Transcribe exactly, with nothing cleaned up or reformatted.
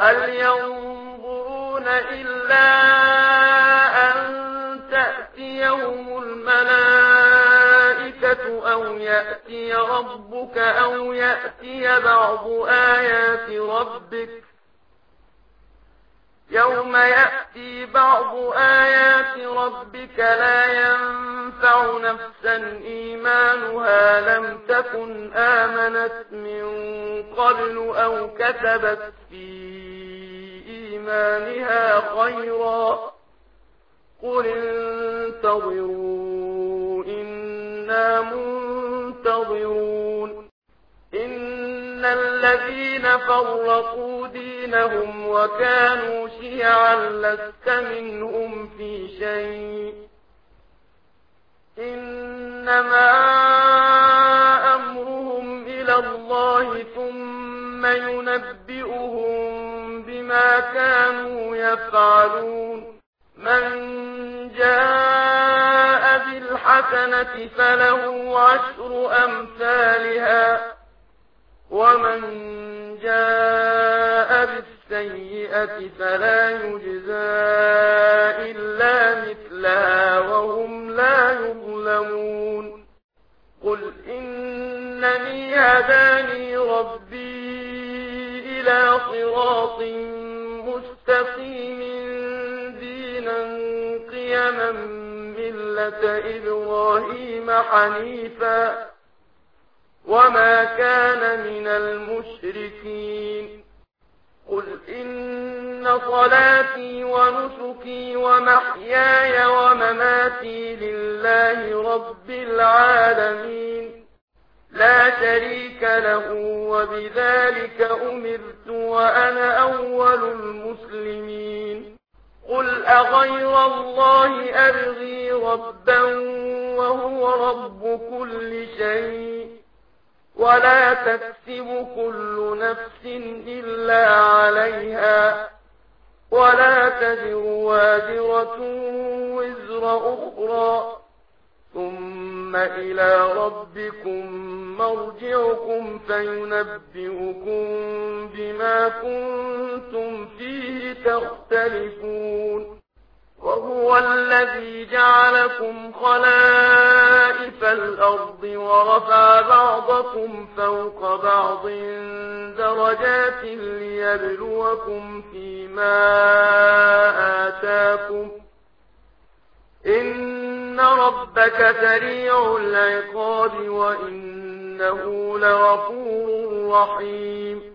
هل ينظرون إلا أن تأتيهم الملائكة أو يأتي ربك أو يأتي بعض آيات ربك يوم يأتي بعض آيات ربك لا ينفع نفسا إيمانها لم تكن آمنت من قبل أو كتبت في إيمانها خيرا قل انتظروا إنا منتظرون إن الذين فرقوا دينهم وكانوا شيعا لست منهم في شيء إنما أمرهم إلى الله ثم ينبئهم بما كانوا يفعلون من جاء بالحسنة فله عشر أمثالها ومن جاء بالسيئة فلا يجزى إلا مثلها وهم لا يظلمون قل إنني هداني ربي إلى صراط مستقيم دينا قيما ملة إبراهيم حنيفا وما كان من المشركين قل إن صلاتي ونسكي ومحياي ومماتي لله رب العالمين لا شريك له وبذلك أمرت وأنا أول المسلمين قل أغير الله أبغي ربا وهو رب كل شيء ولا تكسب كل نفس إلا عليها ولا تزر وازرة وزر أخرى ثم إلى ربكم مرجعكم فينبئكم بما كنتم فيه تختلفون وهو الذي جعلكم خلائف الأرض ورفع بعضكم فوق بعض درجات ليبلوكم فيما آتاكم إن ربك سريع العقاب وإنه لغفور رحيم